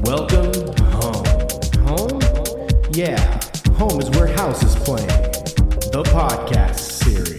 Welcome home. Home? Yeah, home is where House is playing. The podcast series.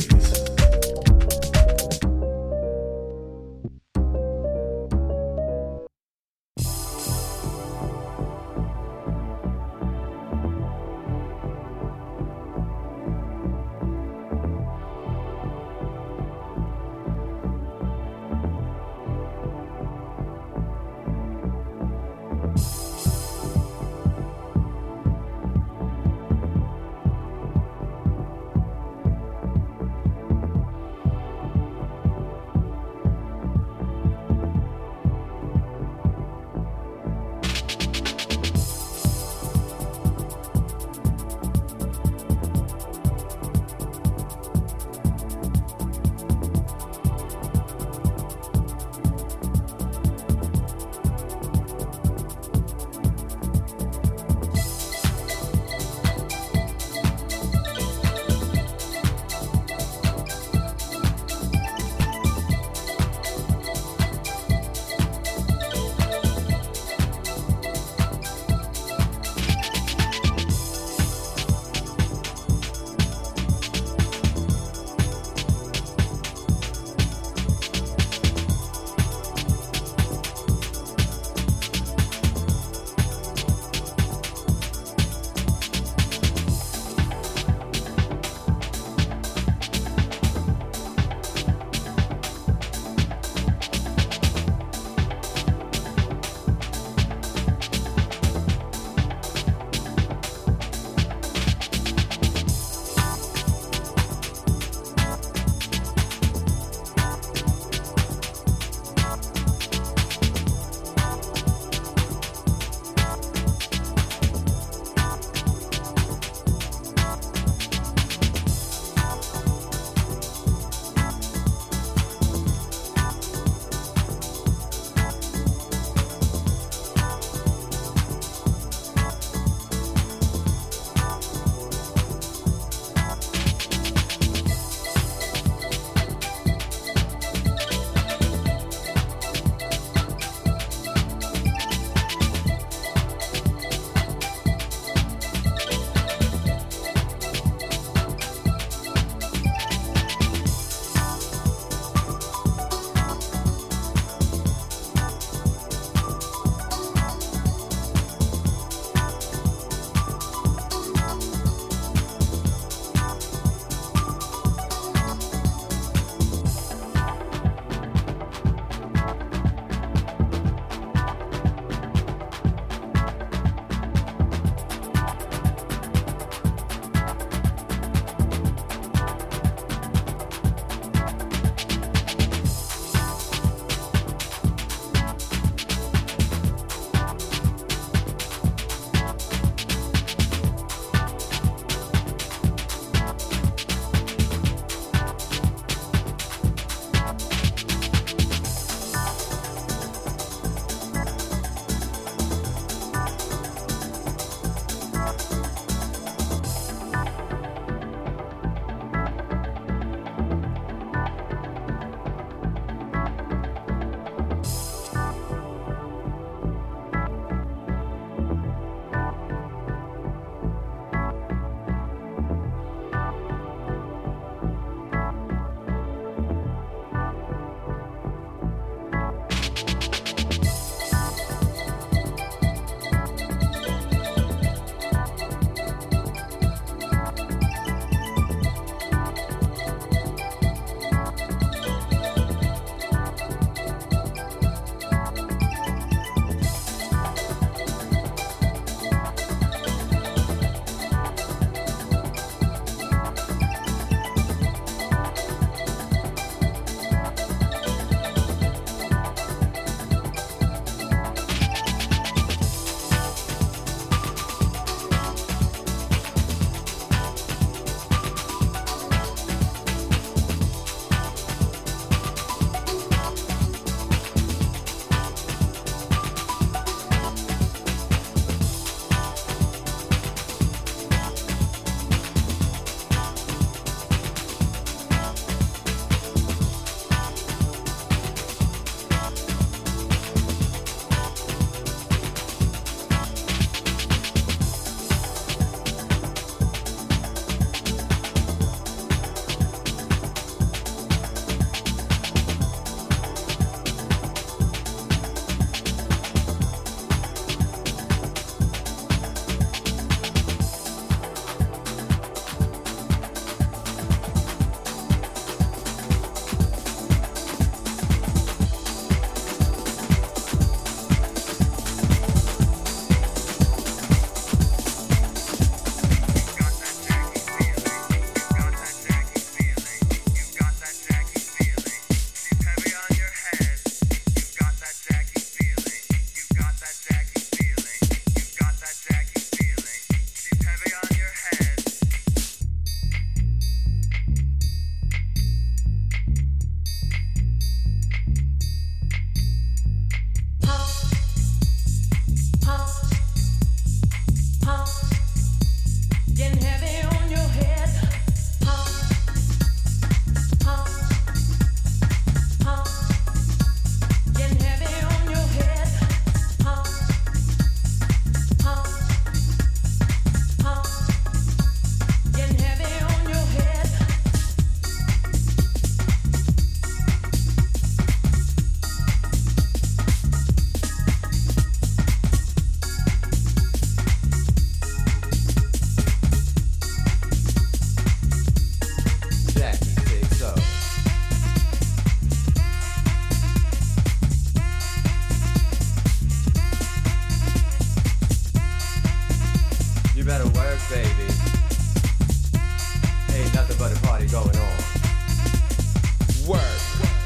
Work, baby. Ain't nothing but a party going on. Work.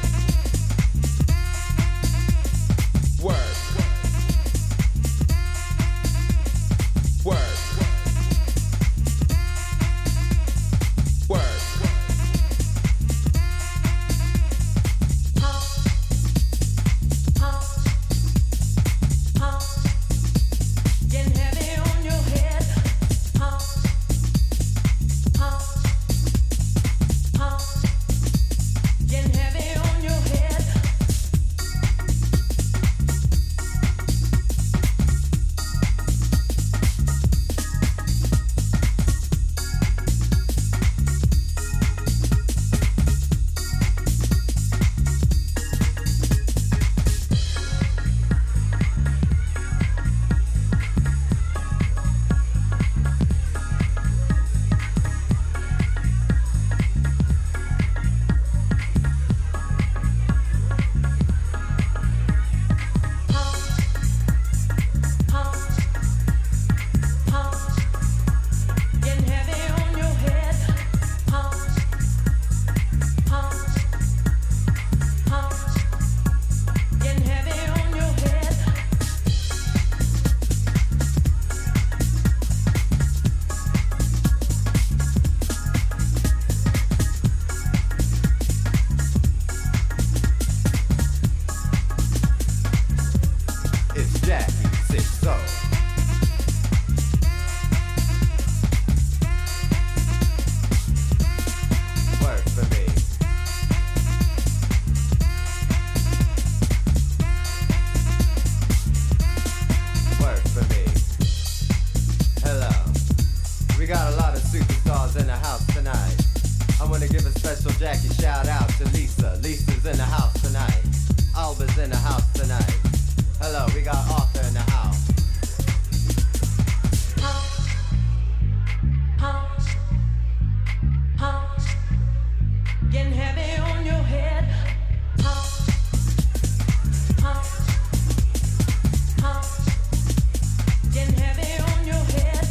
Work. Work. Work. Getting heavy on your head. Getting heavy on your head. Getting heavy on your head. Getting heavy on your head. It's Jackie 6-0. Work for me. Work for me. Hello. We got a lot of superstars in the house tonight. I want to give a special Jackie shout out to Lisa. Lisa's in the house tonight. Alba's in the house tonight. Hello, we got Arthur in the house. Getting heavy on your head. Getting heavy on your head.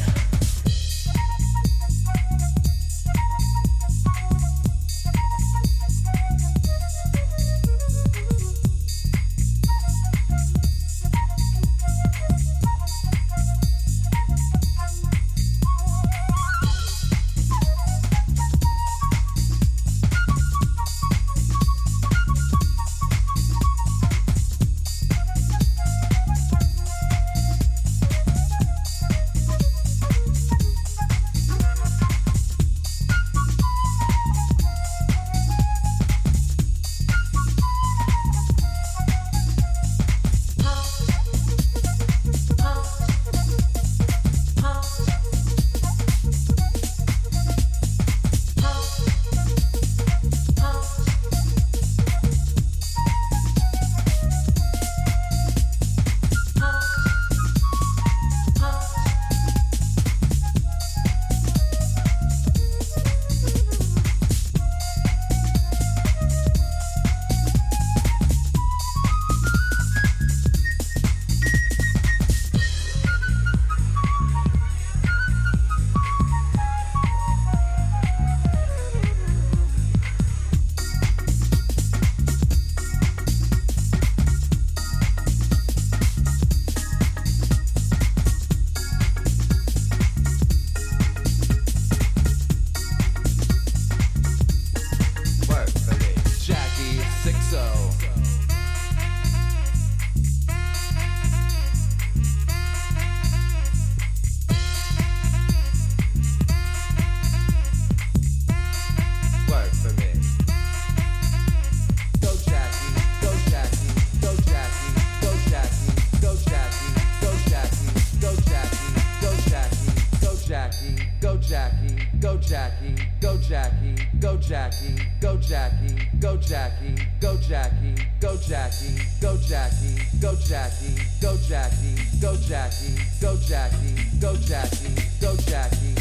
Jackie, go Jackie, go Jackie, go Jackie, go Jackie, go Jackie, go Jackie, go Jackie, go Jackie, go Jackie, go Jackie, go Jackie.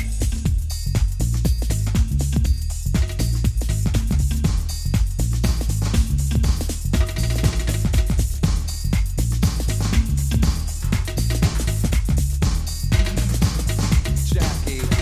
Jackie.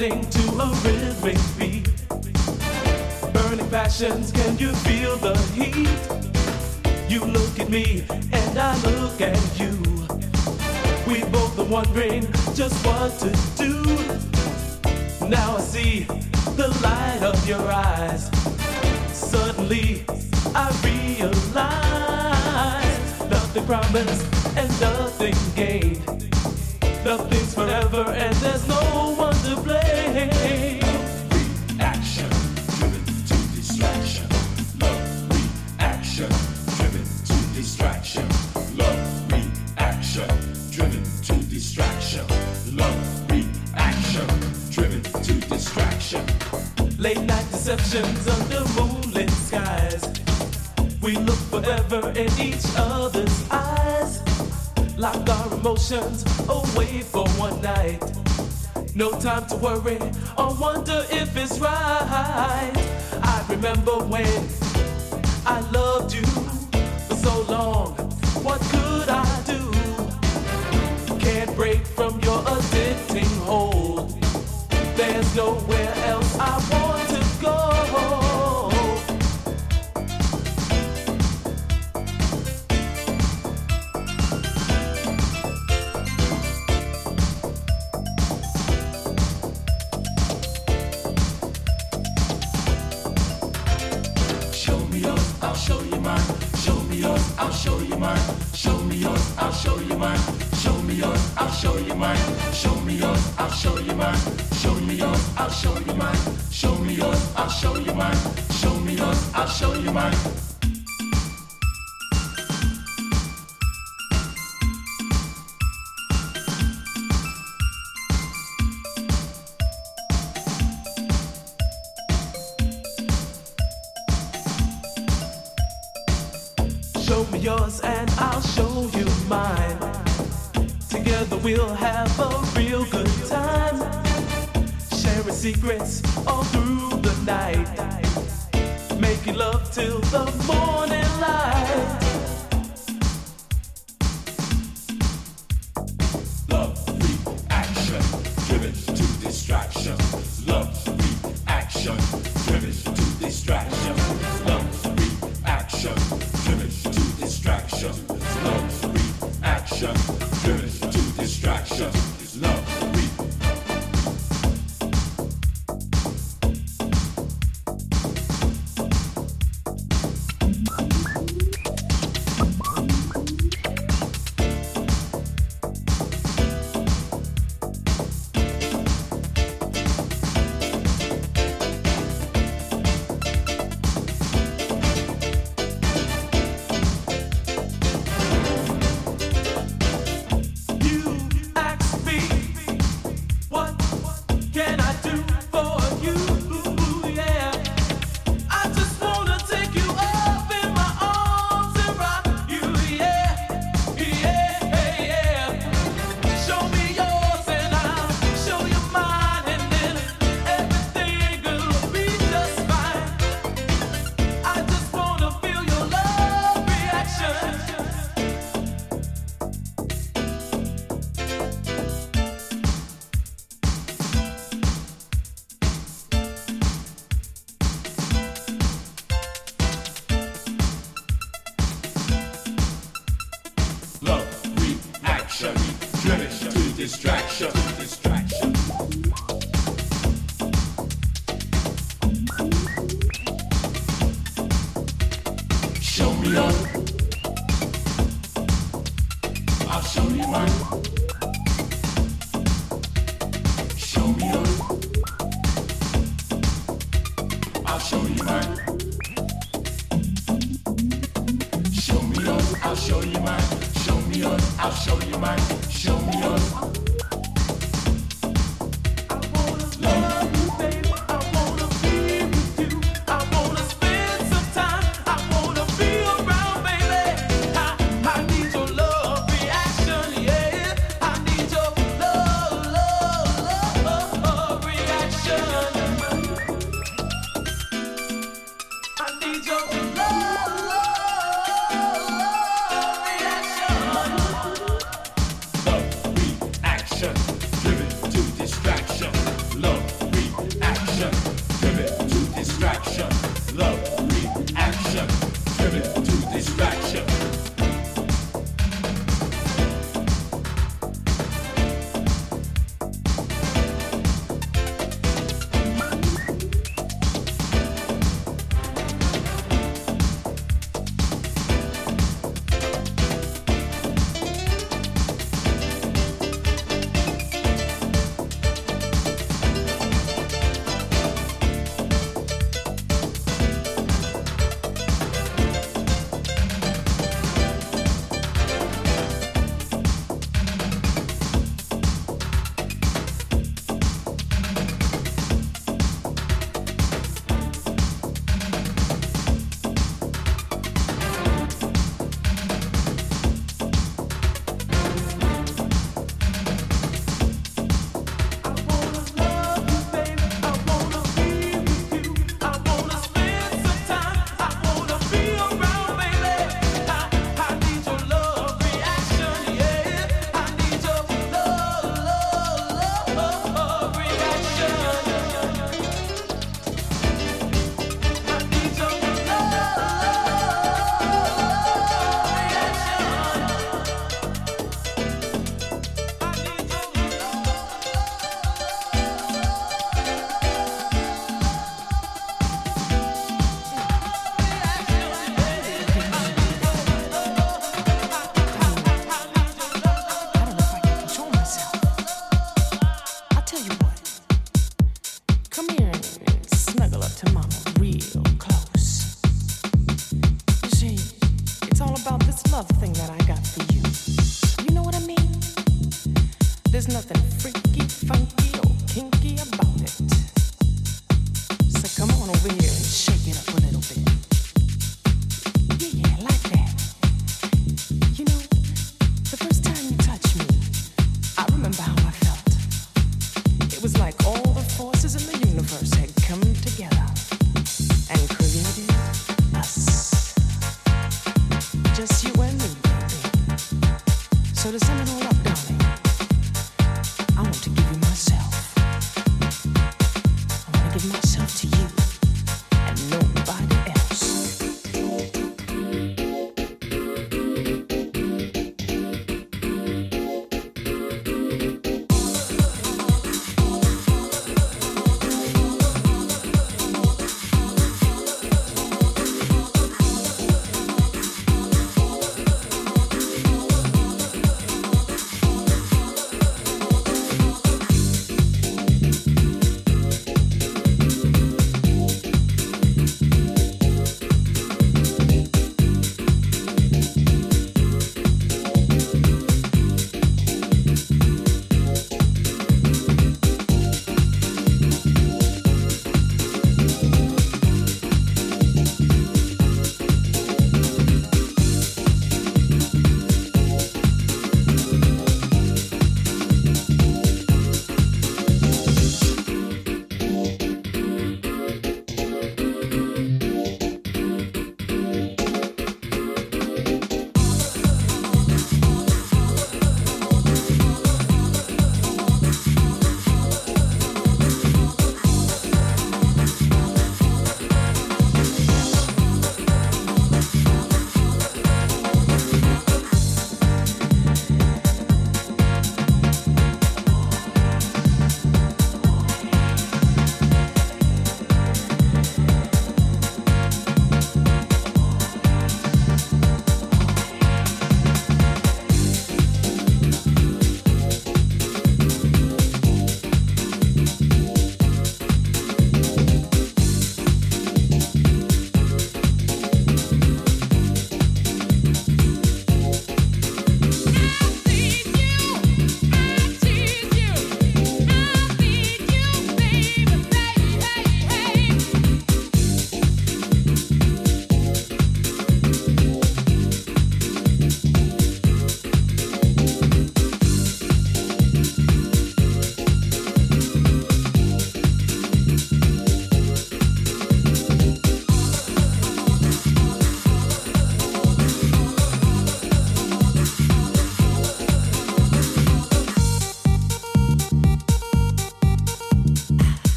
responding to a rhythmic beat. Burning passions, can you feel the heat? You look at me and I look at you. We both are wondering just what to do. Now I see the light of your eyes. Suddenly I realize nothing promised and nothing gained. Nothing's forever and there's no one to blame. Reaction, driven to distraction. Love, reaction, driven to distraction. Love, reaction, driven to distraction. Love, reaction, driven to distraction. Late night deceptions under moonlit skies. We look forever in each other's eyes. Lock our emotions away for one night. No time to worry or wonder if it's right. I remember when I loved you for so long. What could I do? Can't break from your addicting hold. There's nowhere else I want to go. I'll show you mine. Show me yours, I'll show you mine. Show me yours, I'll show you mine. Show me yours, I'll show you mine. Show me yours, I'll show you mine. Show me yours, I'll show you mine. Show me yours, I'll show you mine. Show me yours, I'll show you mine. Show me yours and I'll show you mine. Together we'll have a real good time. Sharing secrets all through the night. Making love till the morning light. Love, reaction, driven to distraction. Love, reaction, driven to distraction. Love, reaction, driven to distraction. Love, reaction, driven to distraction. Love, distraction, distraction. Show me up, I'll show you mine. Show me up, I'll show you mine. Show me up, I'll show you mine. Show me yours, I'll show you mine. Show me yours. here and shake it up a little bit. Yeah, like that. You know, the first time you touched me, I remember how I felt. It was like all the forces in the universe had come together and created us. Just you and me, baby. So to sum it all up, darling, I want to give you myself. I want to give myself to you and nobody else.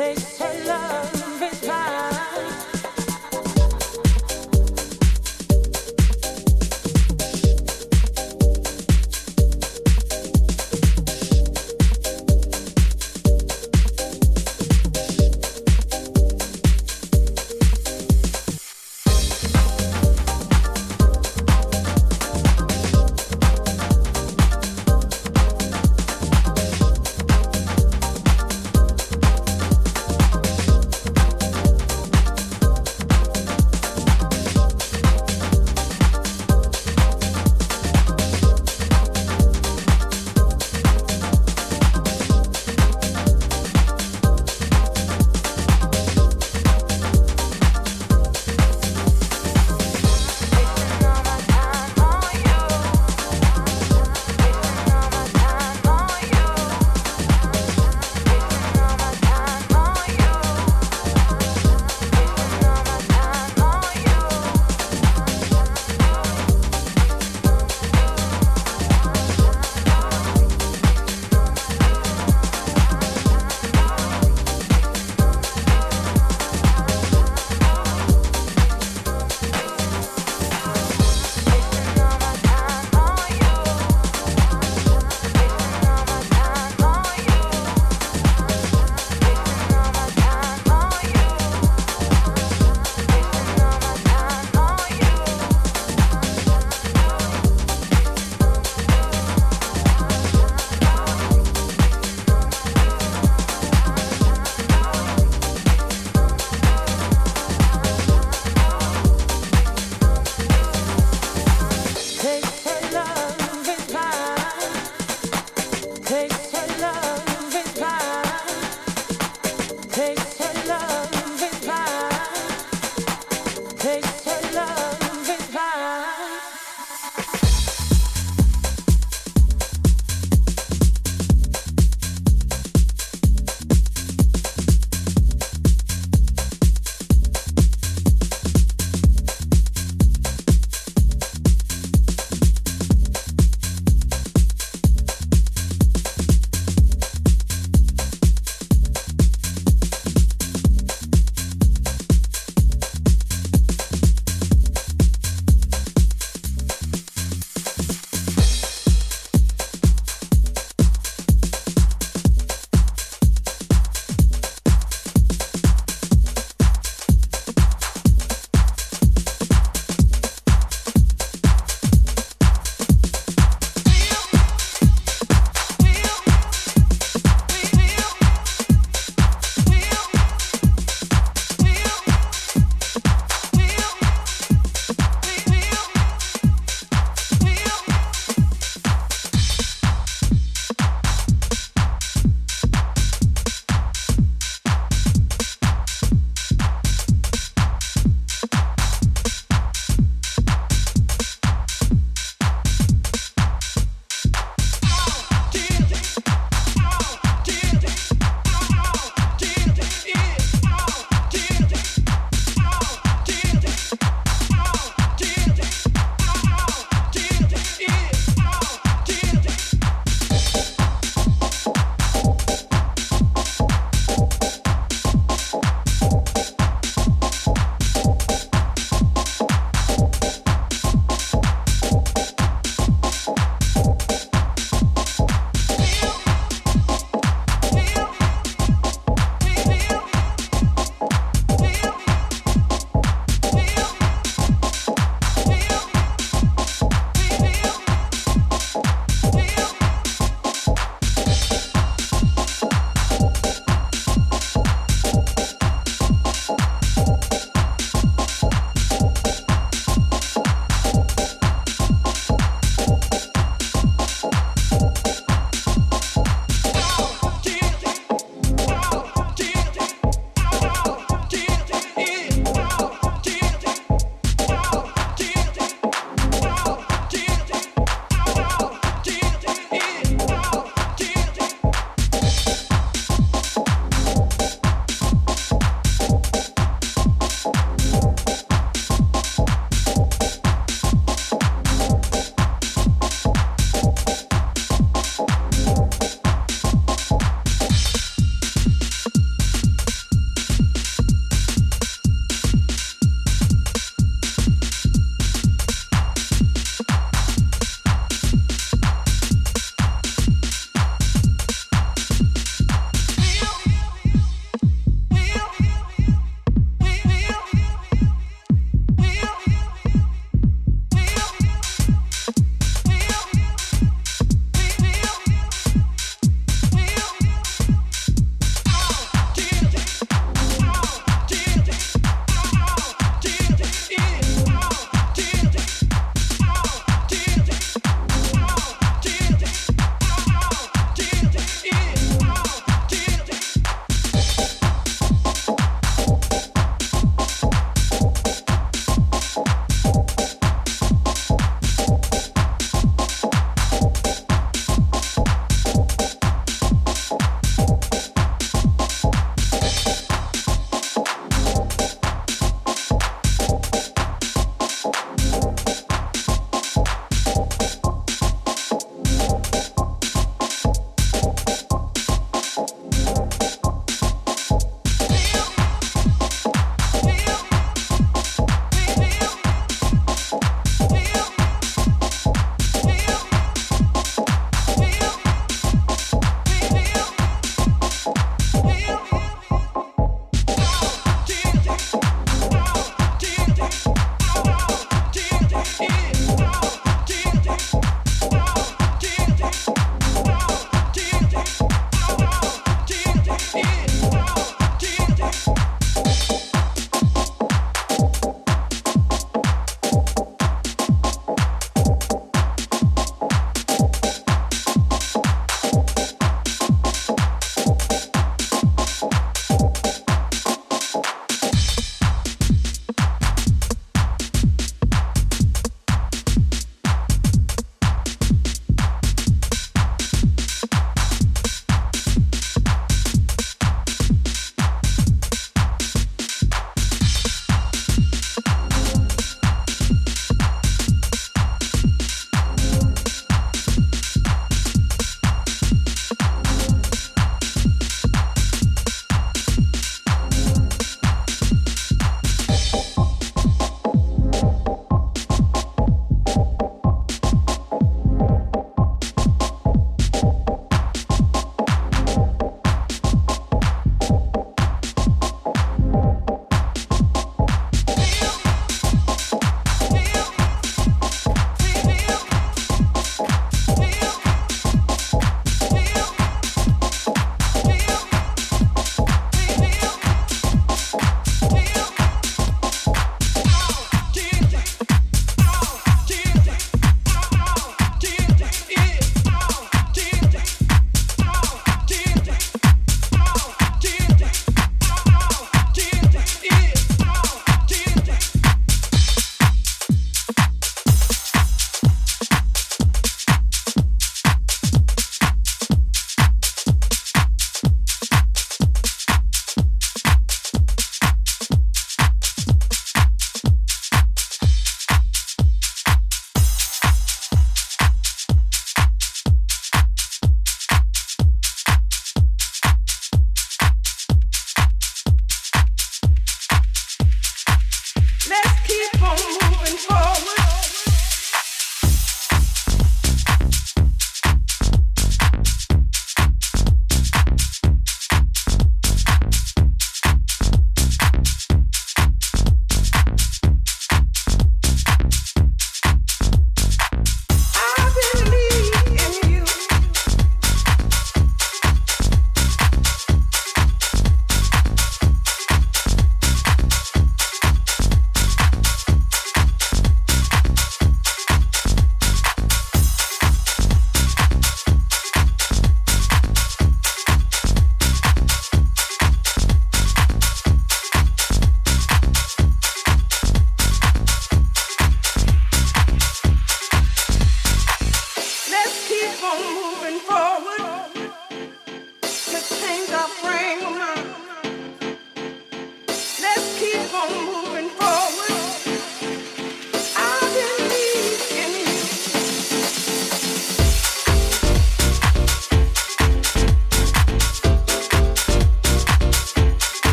takes for love is high.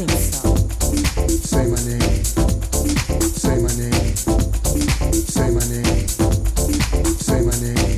think so. Say my name. Say my name. Say my name. Say my name.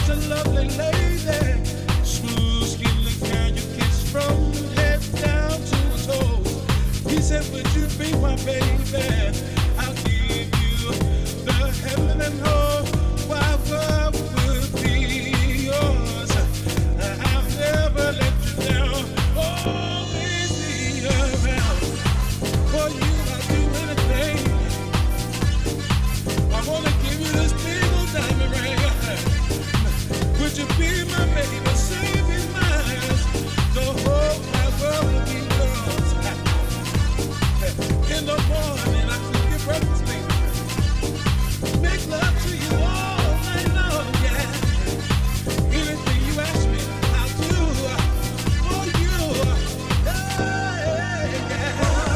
a lovely lady, smooth skin, the kind you kiss from head down to her toes. He said, would you be my baby? I'll give you the heaven and whole wide world would be yours. I'll never let you down, always be around. For you, I'll do anything. I wanna give you this big old diamond ring. Would you be my baby? Say be mine. The whole wide world will be yours. In the morning, I cook your breakfast, baby. Make love to you all night long, yeah. Anything you ask me, I'll do for you. Yeah, yeah.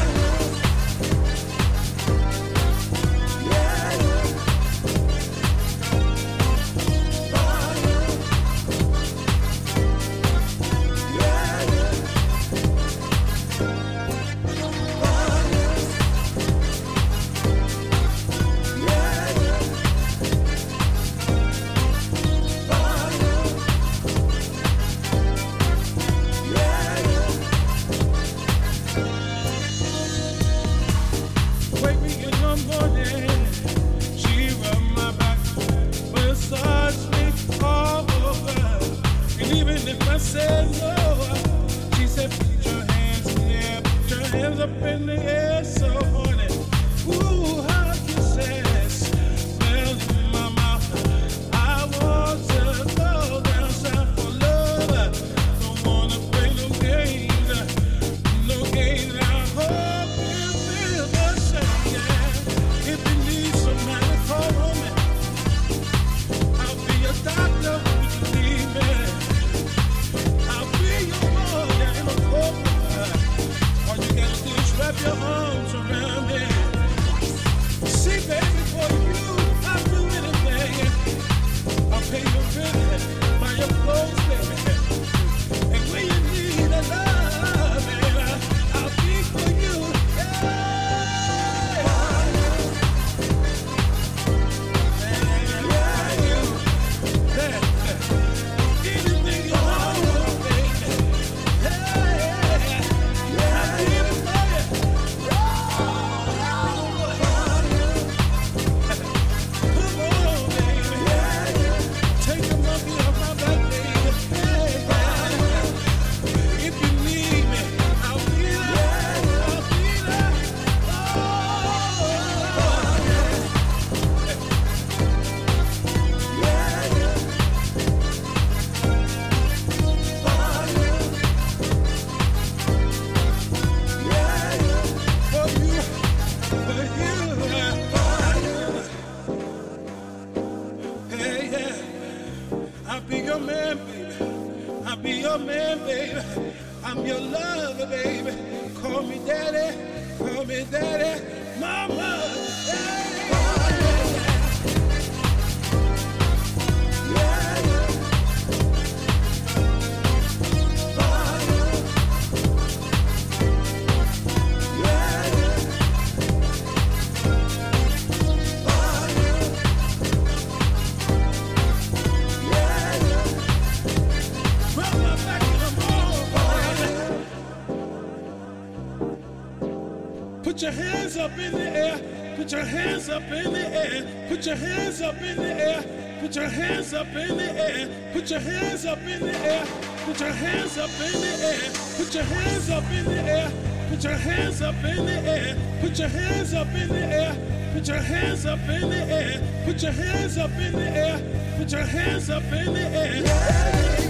Wake me in the morning, she rub my back, massage me all over. And even if I said no, she said, put your hands in the air, put your hands up in the air, so horny. Ooh, her kisses melt in my mouth. I want to go down south for love. Don't wanna play no games, no games. I hope you feel the same, yeah. If you need somebody, call on me. I'll be your doctor if you need me. I'll be your boy in a corner. All you gotta do is wrap your arms around me. See, baby, for you, I'll do anything. I'll pay your rent, buy your clothes, baby. And when you need a love, man, I'll be for you. Yeah. Anything you want, baby. I'll give it for you. Come on, baby. Take a monkey off my back, baby. If you need me, I'll be there. I'll be there. For you, hey, yeah. I'll be your man, baby. I'll be your man, baby. I'm your lover, baby. Call me daddy, mama. Rub my back in the morning. Put your hands up in the air. Put your hands up in the air. Put your hands up in the air. Put your hands up in the air. Put your hands up in the air. Put your hands up in the air. Put your hands up in the air. Put your hands up in the air. Put your hands up in the air. Put your hands up in the air. Put your hands up in the air. Put your hands up in the air.